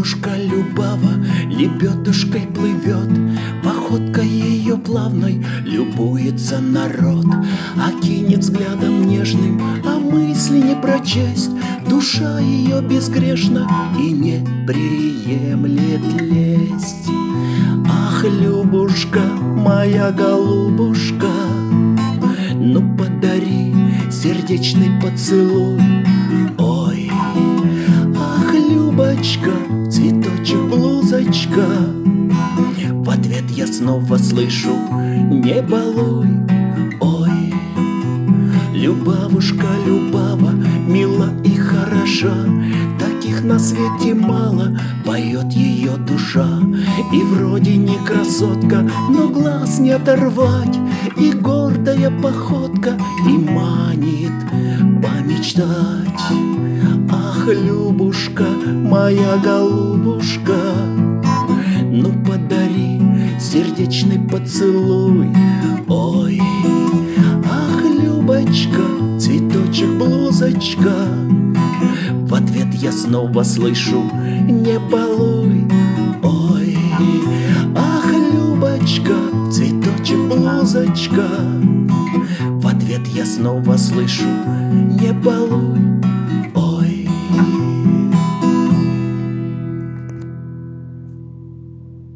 Любушка Любава лебедушкой плывет, походкой ее плавной любуется народ. Окинет взглядом нежным, а мысли не прочесть. Душа ее безгрешна и не приемлет лесть. Ах, Любушка, моя голубушка, ну подари сердечный поцелуй. Ой, ах, Любочка, цветочек, блузочка. В ответ я снова слышу: не балуй. Ой, Любавушка, Любава, мила и хороша, таких на свете мало, поет ее душа. И вроде не красотка, но глаз не оторвать, и гордая походка, и манит помечтать. Ах, Любушка, моя голубушка, ну подари сердечный поцелуй. Ой, ах, Любочка, цветочек, блузочка. В ответ я снова слышу: не балуй. Ой, ах, Любочка, цветочек, блузочка. В ответ я снова слышу: не балуй.